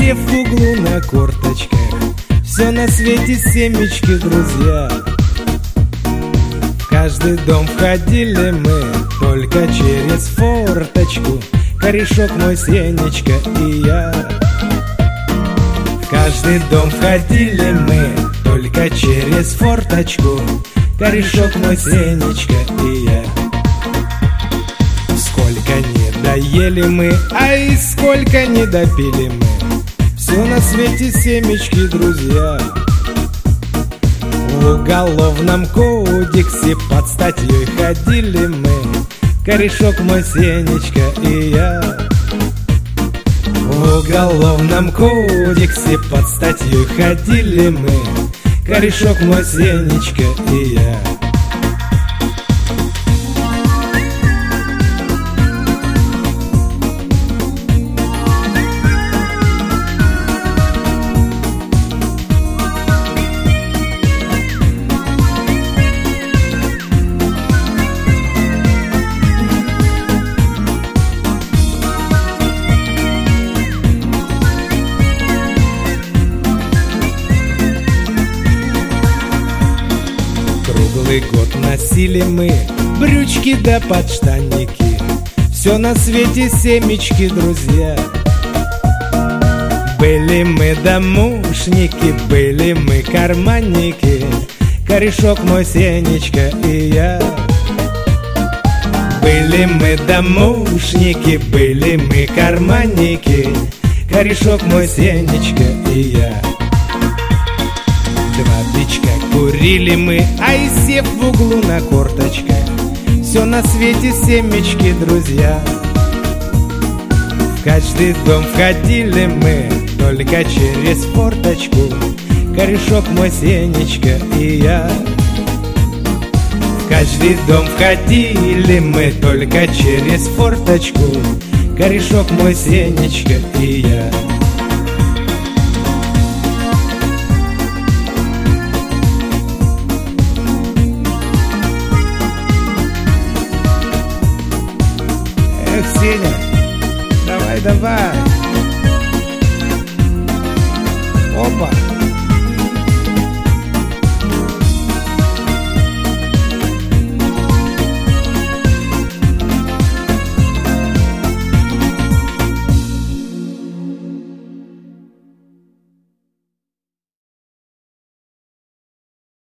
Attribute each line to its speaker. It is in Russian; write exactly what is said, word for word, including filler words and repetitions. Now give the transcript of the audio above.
Speaker 1: сев в углу на корточках. Все на свете семечки, друзья. В каждый дом входили мы только через форточку. Корешок мой, Сенечка и я. В каждый дом входили мы только через форточку. Корешок мой, Сенечка и я. Сколько не доели мы, ай, сколько не допили мы. Все на свете семечки, друзья. В уголовном кодексе под статьей ходили мы. Корешок мой, Сенечка и я. В уголовном кодексе под статьей ходили мы. Корешок мой, Сенечка и я. Круглый год носили мы брючки да подштанники. Все на свете семечки, друзья. Были мы домушники, были мы карманники. Корешок мой, Сенечка и я. Были мы домушники, были мы карманники. Корешок мой, Сенечка и я. Два бичка курили мы, ай, сев в углу на корточках. Все на свете семечки, друзья. В каждый дом входили мы только через форточку. Корешок мой, Сенечка и я. В каждый дом входили мы только через форточку. Корешок мой, Сенечка и я.